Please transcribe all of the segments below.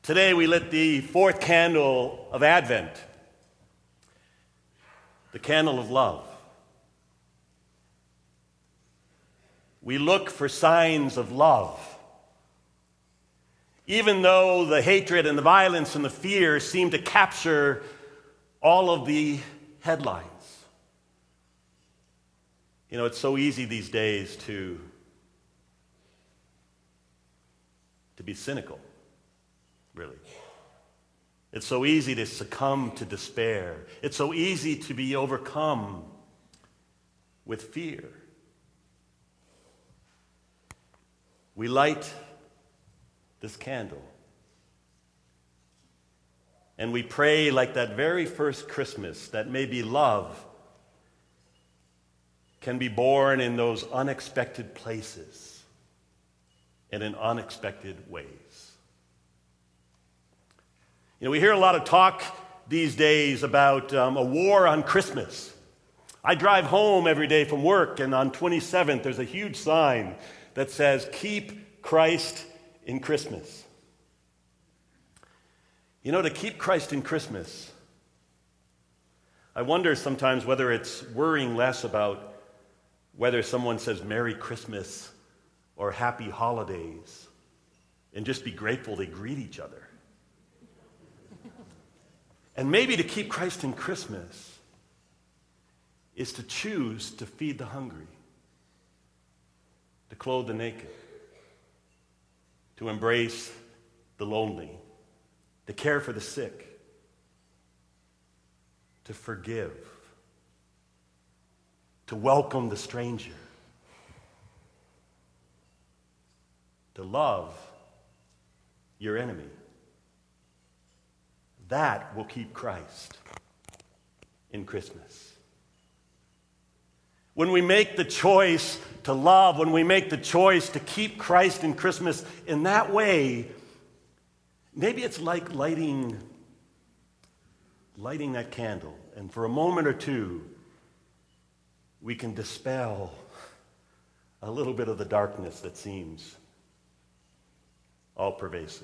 Today we lit the fourth candle of Advent, the candle of love. We look for signs of love. Even though the hatred and the violence and the fear seem to capture all of the headlines. You know, it's so easy these days to be cynical, really. It's so easy to succumb to despair. It's so easy to be overcome with fear. We light this candle, and we pray like that very first Christmas that maybe love can be born in those unexpected places and in unexpected ways. You know, we hear a lot of talk these days about a war on Christmas. I drive home every day from work, and on 27th, there's a huge sign that says, "Keep Christ in Christmas." You know, to keep Christ in Christmas, I wonder sometimes whether it's worrying less about whether someone says Merry Christmas or Happy Holidays, and just be grateful they greet each other. And maybe to keep Christ in Christmas is to choose to feed the hungry, to clothe the naked, to embrace the lonely, to care for the sick, to forgive, to welcome the stranger, to love your enemy. That will keep Christ in Christmas. When we make the choice to love, when we make the choice to keep Christ in Christmas in that way, maybe it's like lighting that candle, and for a moment or two, we can dispel a little bit of the darkness that seems all pervasive.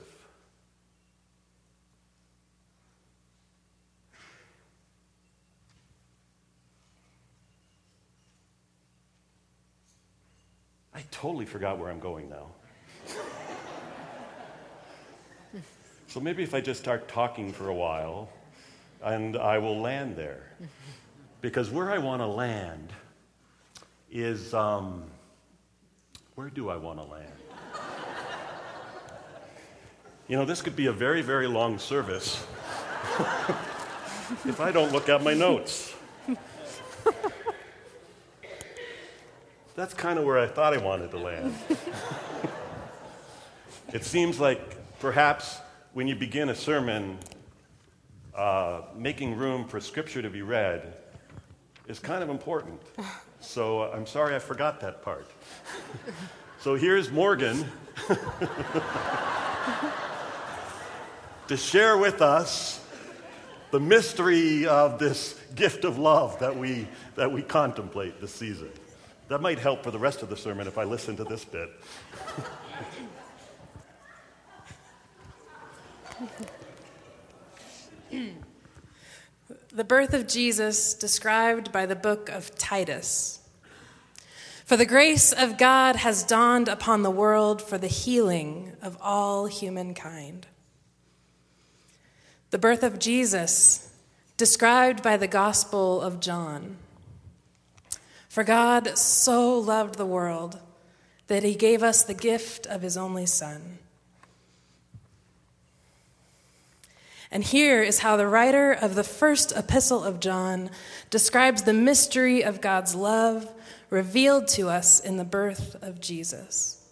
I totally forgot where I'm going now. So maybe if I just start talking for a while, and I will land there. Because where I want to land is, where do I want to land? You know, this could be a very, very long service if I don't look at my notes. That's kind of where I thought I wanted to land. It seems like perhaps when you begin a sermon, making room for Scripture to be read is kind of important. So I'm sorry I forgot that part. So here's Morgan to share with us the mystery of this gift of love that we contemplate this season. That might help for the rest of the sermon if I listen to this bit. The birth of Jesus described by the book of Titus. For the grace of God has dawned upon the world for the healing of all humankind. The birth of Jesus described by the Gospel of John. For God so loved the world that he gave us the gift of his only Son. And here is how the writer of the first epistle of John describes the mystery of God's love revealed to us in the birth of Jesus.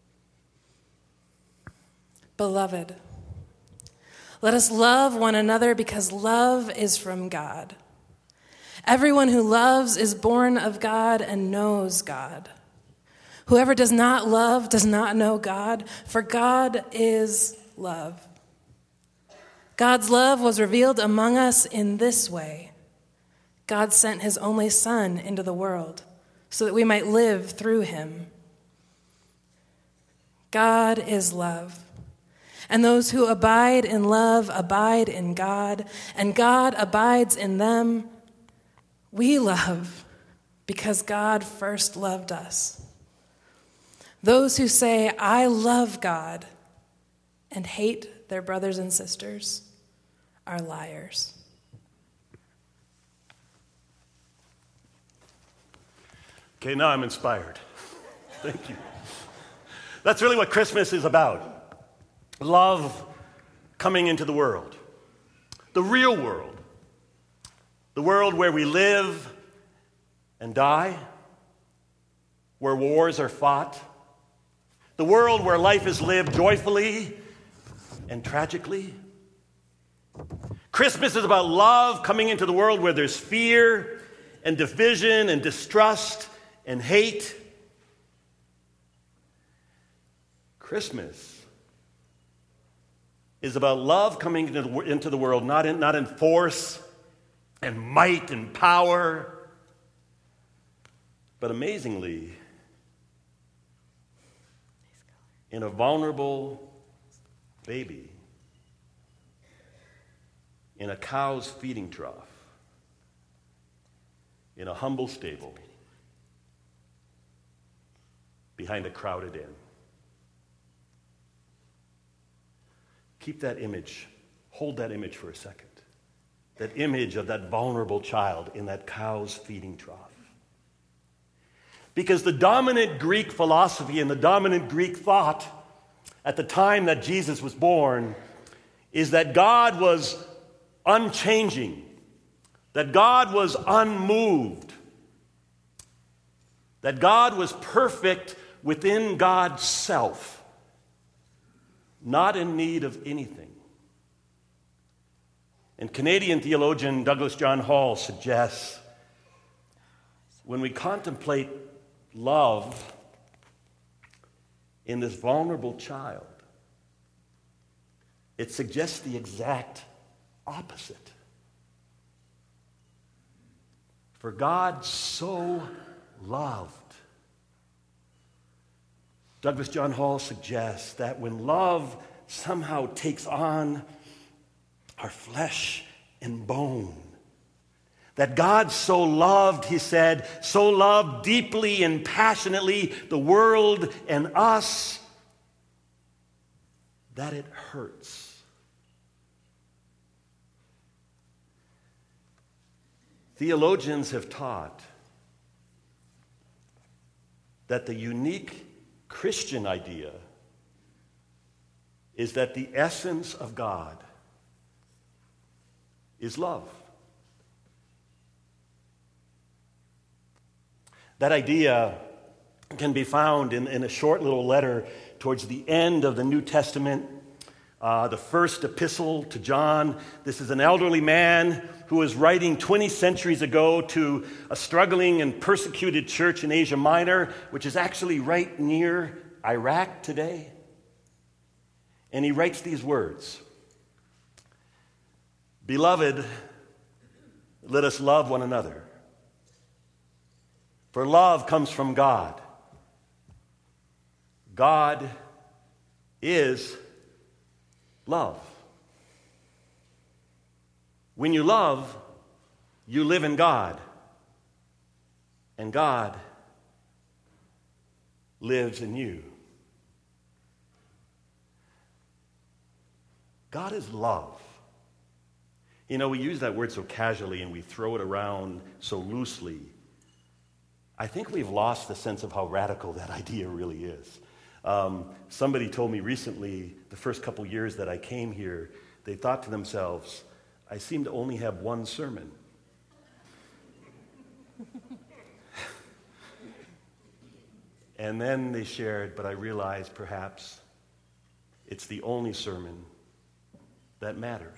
Beloved, let us love one another because love is from God. Everyone who loves is born of God and knows God. Whoever does not love does not know God, for God is love. God's love was revealed among us in this way. God sent his only Son into the world so that we might live through him. God is love. And those who abide in love abide in God, and God abides in them. We love because God first loved us. Those who say, I love God, and hate their brothers and sisters are liars. Okay, now I'm inspired. Thank you. That's really what Christmas is about. Love coming into the world. The real world. The world where we live and die, where wars are fought. The world where life is lived joyfully and tragically. Christmas is about love coming into the world where there's fear and division and distrust and hate. Christmas is about love coming into the world, not in force and might and power, but amazingly, in a vulnerable baby, in a cow's feeding trough, in a humble stable, behind a crowded inn. Keep that image, hold that image for a second. That image of that vulnerable child in that cow's feeding trough. Because the dominant Greek philosophy and the dominant Greek thought at the time that Jesus was born is that God was unchanging, that God was unmoved, that God was perfect within God's self, not in need of anything. And Canadian theologian Douglas John Hall suggests when we contemplate love in this vulnerable child, it suggests the exact opposite. For God so loved. Douglas John Hall suggests that when love somehow takes on our flesh and bone, that God so loved, he said, so loved deeply and passionately the world and us, that it hurts. Theologians have taught that the unique Christian idea is that the essence of God is love. That idea can be found in a short little letter towards the end of the New Testament, the first epistle to John. This is an elderly man who was writing 20 centuries ago to a struggling and persecuted church in Asia Minor, which is actually right near Iraq today. And he writes these words: "Beloved, let us love one another. For love comes from God. God is love. When you love, you live in God, and God lives in you." God is love. You know, we use that word so casually and we throw it around so loosely. I think we've lost the sense of how radical that idea really is. Somebody told me recently, the first couple years that I came here, they thought to themselves, I seem to only have one sermon. And then they shared, but I realized perhaps it's the only sermon that matters.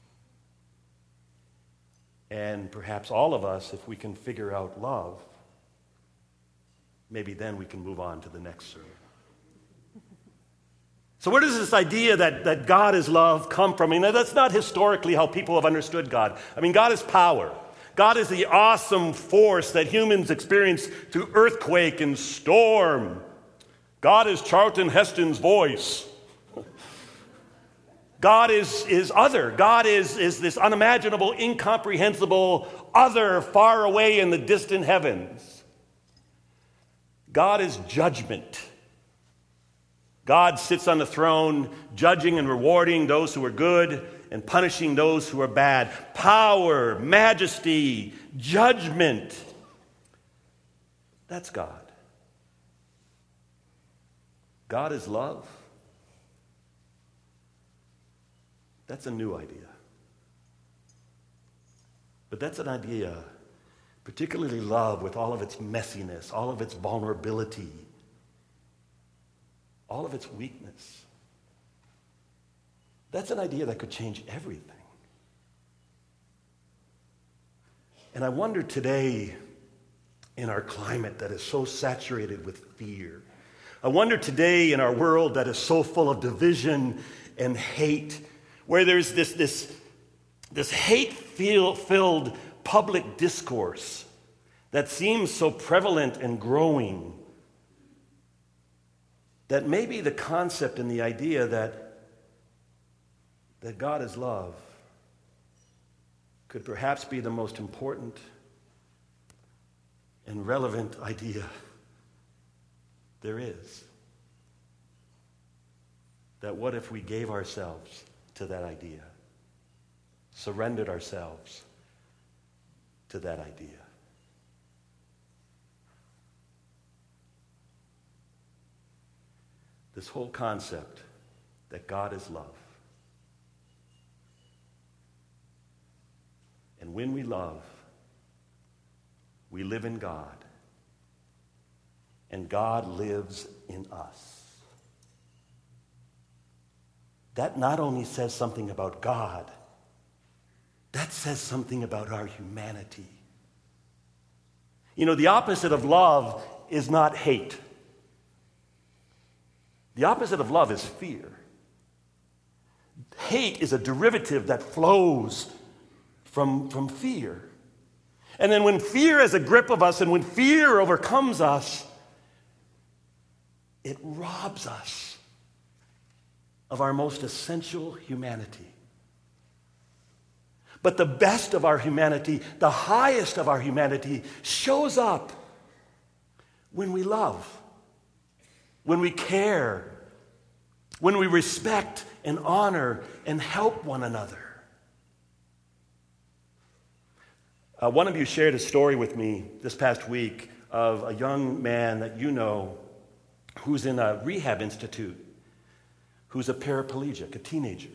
And perhaps all of us, if we can figure out love, maybe then we can move on to the next sermon. So where does this idea that God is love come from? I mean, that's not historically how people have understood God. I mean, God is power. God is the awesome force that humans experience through earthquake and storm. God is Charlton Heston's voice. God is other. God is this unimaginable, incomprehensible other far away in the distant heavens. God is judgment. God sits on the throne, judging and rewarding those who are good and punishing those who are bad. Power, majesty, judgment. That's God. God is love. That's a new idea. But that's an idea, particularly love with all of its messiness, all of its vulnerability, all of its weakness. That's an idea that could change everything. And I wonder today, in our climate that is so saturated with fear, I wonder today in our world that is so full of division and hate, where there's this hate-filled public discourse that seems so prevalent and growing, that maybe the concept and the idea that God is love could perhaps be the most important and relevant idea there is. That what if we gave ourselves to that idea, surrendered ourselves to that idea? This whole concept that God is love. And when we love, we live in God, and God lives in us. That not only says something about God, that says something about our humanity. You know, the opposite of love is not hate. The opposite of love is fear. Hate is a derivative that flows from fear. And then when fear has a grip of us and when fear overcomes us, it robs us of our most essential humanity. But the best of our humanity, the highest of our humanity, shows up when we love, when we care, when we respect and honor and help one another. One of you shared a story with me this past week of a young man that you know who's in a rehab institute, who's a paraplegic, a teenager.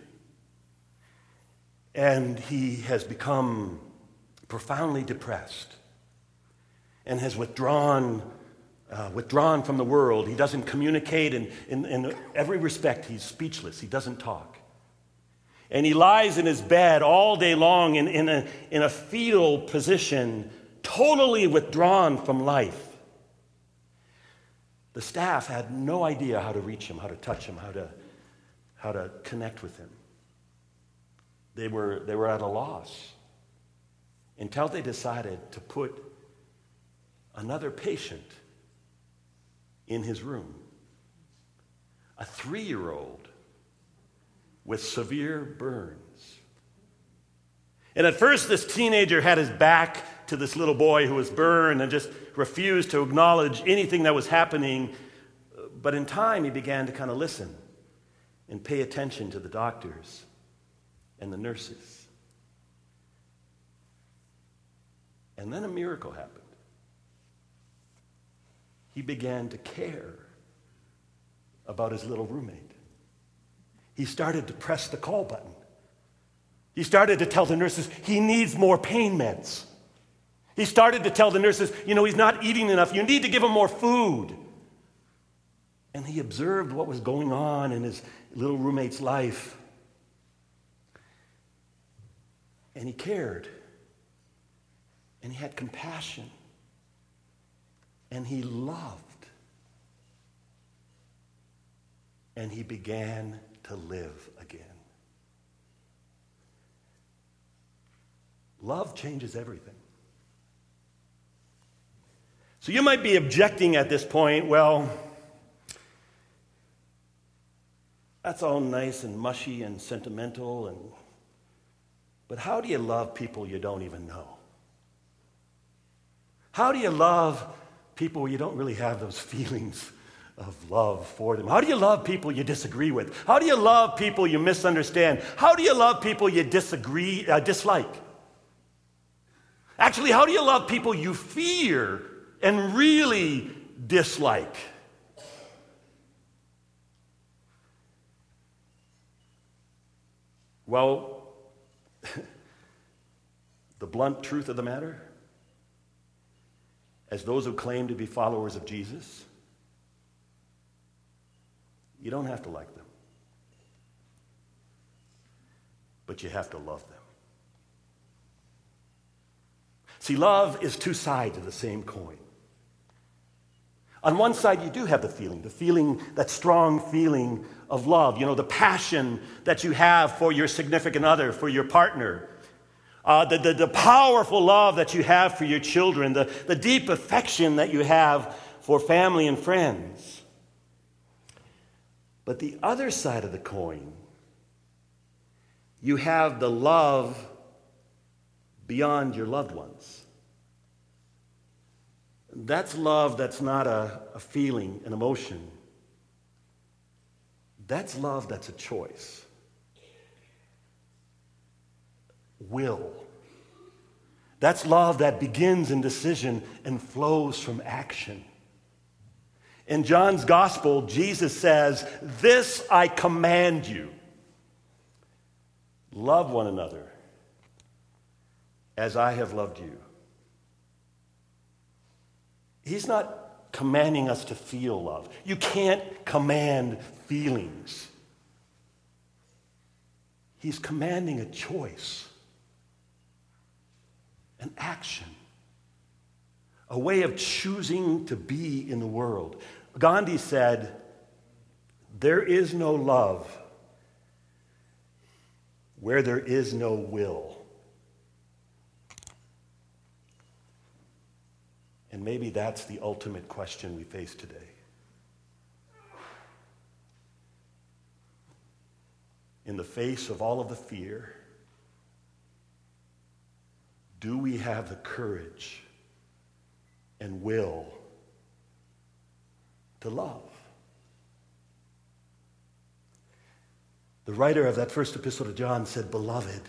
And he has become profoundly depressed and has withdrawn from the world. He doesn't communicate, and in every respect, he's speechless. He doesn't talk. And he lies in his bed all day long in a fetal position, totally withdrawn from life. The staff had no idea how to reach him, how to touch him, how to connect with him. They were at a loss until they decided to put another patient in his room, a 3-year-old with severe burns. And at first, this teenager had his back to this little boy who was burned and just refused to acknowledge anything that was happening. But in time, he began to kind of listen and pay attention to the doctors and the nurses. And then a miracle happened. He began to care about his little roommate. He started to press the call button. He started to tell the nurses he needs more pain meds. He started to tell the nurses, he's not eating enough. You need to give him more food. And he observed what was going on in his little roommate's life. And he cared. And he had compassion. And he loved. And he began to live again. Love changes everything. So you might be objecting at this point, well, That's all nice and mushy and sentimental, but how do you love people you don't even know? How do you love people where you don't really have those feelings of love for them? How do you love people you disagree with? How do you love people you misunderstand? How do you love people you dislike? Actually, how do you love people you fear and really dislike? Well, the blunt truth of the matter, as those who claim to be followers of Jesus, you don't have to like them, but you have to love them. See, love is two sides of the same coin. On one side, you do have the feeling, that strong feeling of love, the passion that you have for your significant other, for your partner, the powerful love that you have for your children, the deep affection that you have for family and friends. But the other side of the coin, you have the love beyond your loved ones. That's love that's not a feeling, an emotion. That's love that's a choice. Will. That's love that begins in decision and flows from action. In John's gospel, Jesus says, "This I command you. Love one another as I have loved you." He's not commanding us to feel love. You can't command feelings. He's commanding a choice, an action, a way of choosing to be in the world. Gandhi said, "There is no love where there is no will." And maybe that's the ultimate question we face today. In the face of all of the fear, do we have the courage and will to love? The writer of that first epistle to John said, "Beloved."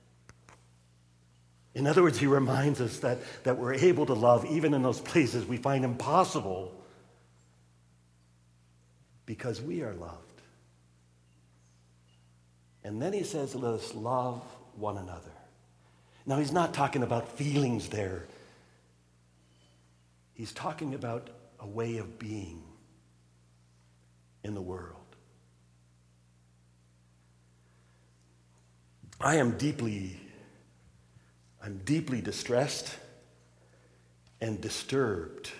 In other words, he reminds us that we're able to love even in those places we find impossible because we are loved. And then he says, let us love one another. Now, he's not talking about feelings there. He's talking about a way of being in the world. I'm deeply distressed and disturbed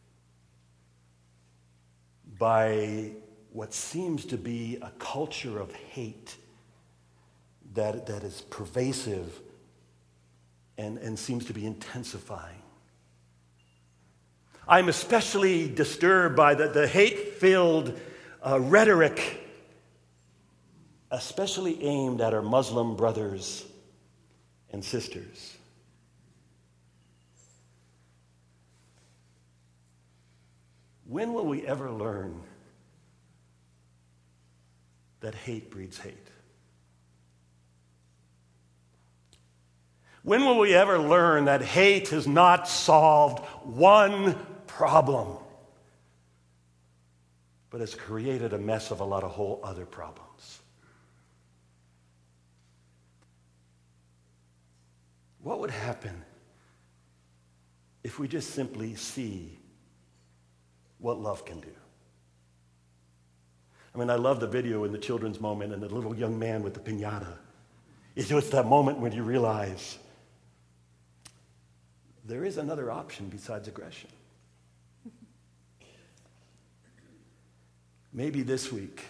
by what seems to be a culture of hate that is pervasive and seems to be intensifying. I'm especially disturbed by the hate-filled rhetoric, especially aimed at our Muslim brothers and sisters. When will we ever learn that hate breeds hate? When will we ever learn that hate has not solved one problem, but has created a mess of a lot of whole other problems? What would happen if we just simply see what love can do? I mean, I love the video in the children's moment and the little young man with the piñata. It's just that moment when you realize there is another option besides aggression. Maybe this week,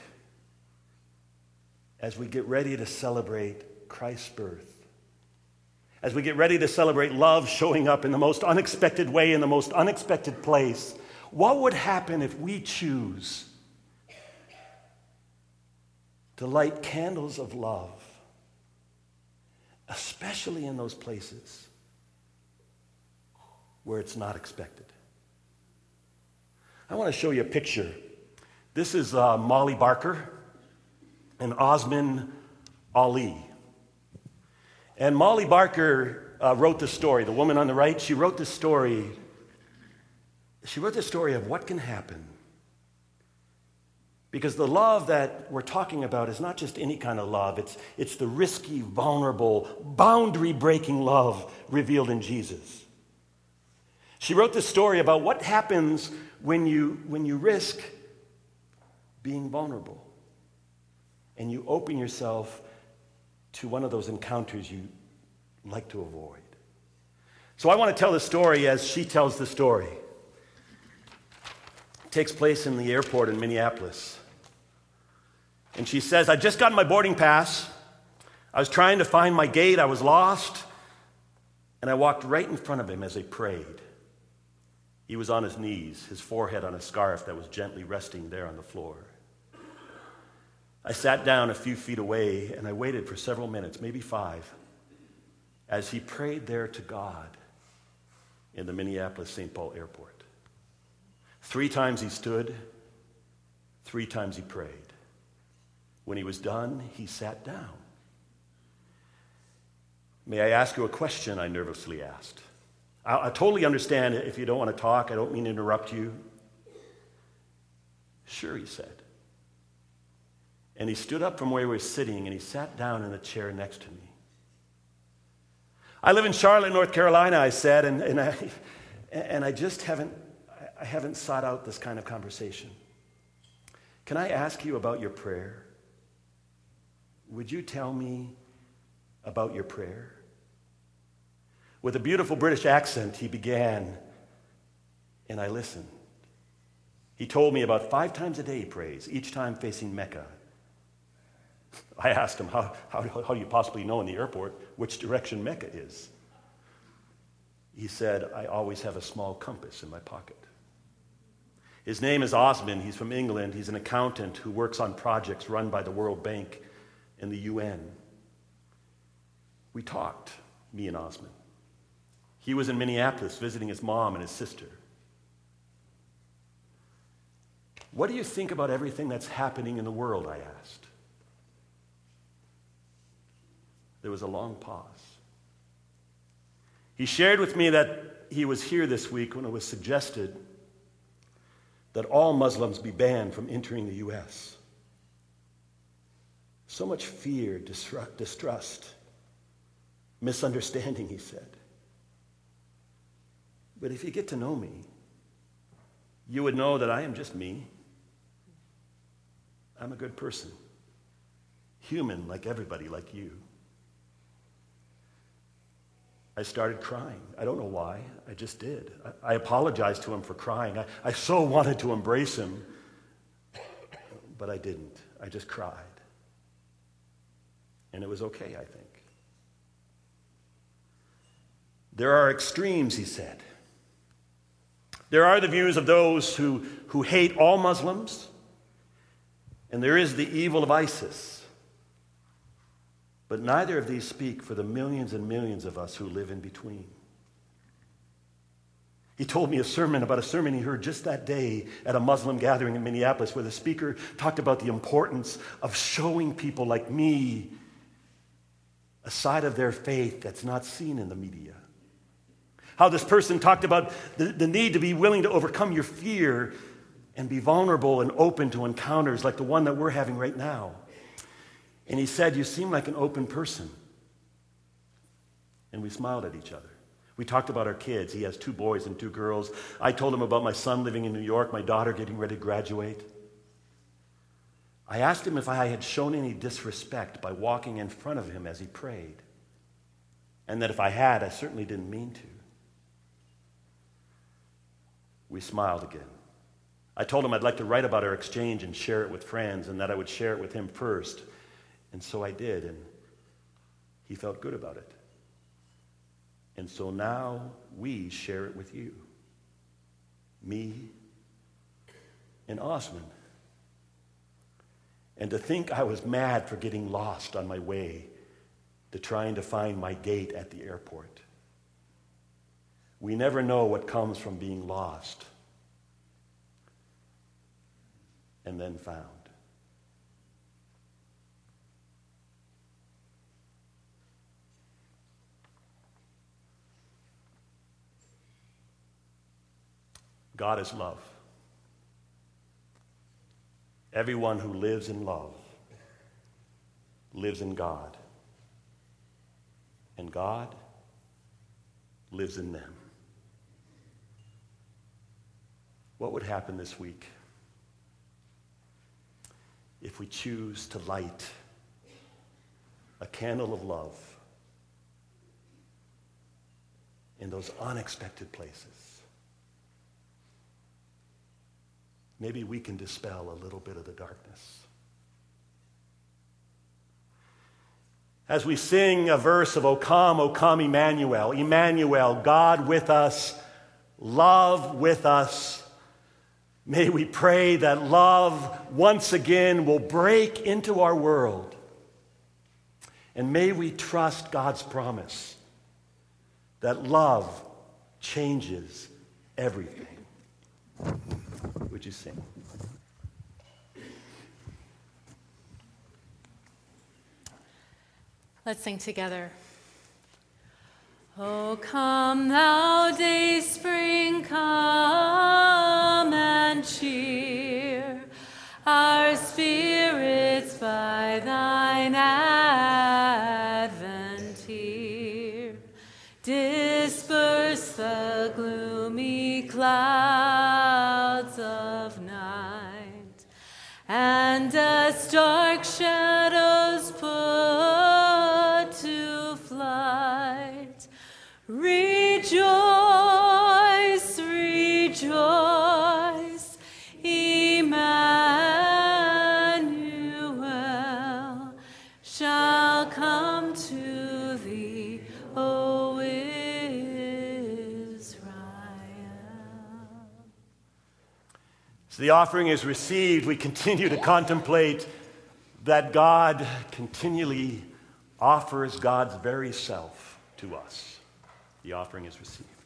as we get ready to celebrate Christ's birth, as we get ready to celebrate love showing up in the most unexpected way, in the most unexpected place, what would happen if we choose to light candles of love, especially in those places where it's not expected. I want to show you a picture. This is Molly Barker and Osman Ali. And Molly Barker wrote this story. The woman on the right, she wrote this story. She wrote this story of what can happen. Because the love that we're talking about is not just any kind of love. It's the risky, vulnerable, boundary-breaking love revealed in Jesus. She wrote this story about what happens when you risk being vulnerable and you open yourself to one of those encounters you like to avoid. So I want to tell the story as she tells the story. It takes place in the airport in Minneapolis. And she says, I just got my boarding pass. I was trying to find my gate. I was lost. And I walked right in front of him as I prayed. He was on his knees, his forehead on a scarf that was gently resting there on the floor. I sat down a few feet away and I waited for several minutes, maybe 5, as he prayed there to God in the Minneapolis-St. Paul airport. 3 times he stood, 3 times he prayed. When he was done, he sat down. May I ask you a question? I nervously asked. I totally understand if you don't want to talk. I don't mean to interrupt you. Sure, he said. And he stood up from where he was sitting and he sat down in a chair next to me. I live in Charlotte, North Carolina, I said, and I just haven't sought out this kind of conversation. Can I ask you about your prayer? Would you tell me about your prayer? With a beautiful British accent, he began, and I listened. He told me about 5 times a day he prays, each time facing Mecca. I asked him, how do you possibly know in the airport which direction Mecca is? He said, I always have a small compass in my pocket. His name is Osman. He's from England. He's an accountant who works on projects run by the World Bank and the UN. We talked, me and Osman. He was in Minneapolis visiting his mom and his sister. What do you think about everything that's happening in the world, I asked. There was a long pause. He shared with me that he was here this week when it was suggested that all Muslims be banned from entering the U.S. So much fear, distrust, misunderstanding, he said. But if you get to know me, you would know that I am just me. I'm a good person, human like everybody, like you. I started crying. I don't know why. I just did. I apologized to him for crying. I so wanted to embrace him, but I didn't. I just cried. And it was okay, I think. There are extremes, he said. There are the views of those who hate all Muslims, and there is the evil of ISIS. But neither of these speak for the millions and millions of us who live in between. He told me about a sermon he heard just that day at a Muslim gathering in Minneapolis where the speaker talked about the importance of showing people like me a side of their faith that's not seen in the media. How this person talked about the need to be willing to overcome your fear and be vulnerable and open to encounters like the one that we're having right now. And he said, you seem like an open person. And we smiled at each other. We talked about our kids. He has 2 boys and 2 girls. I told him about my son living in New York, my daughter getting ready to graduate. I asked him if I had shown any disrespect by walking in front of him as he prayed. And that if I had, I certainly didn't mean to. We smiled again. I told him I'd like to write about our exchange and share it with friends, and that I would share it with him first. And so I did, and he felt good about it. And so now we share it with you. Me and Osman. And to think I was mad for getting lost on my way to trying to find my gate at the airport. We never know what comes from being lost and then found. God is love. Everyone who lives in love lives in God, and God lives in them. What would happen this week if we choose to light a candle of love in those unexpected places? Maybe we can dispel a little bit of the darkness. As we sing a verse of O come, Emmanuel, Emmanuel, God with us, love with us, may we pray that love once again will break into our world. And may we trust God's promise that love changes everything. Would you sing? Let's sing together. Oh, come thou day spring, come and cheer our spirits by thine advent here. Disperse the gloomy clouds of night, and as dark shadows put to flight, rejoice, rejoice, Emmanuel shall come to thee, O Israel. As the offering is received, we continue to contemplate that God continually offers God's very self to us. The offering is received.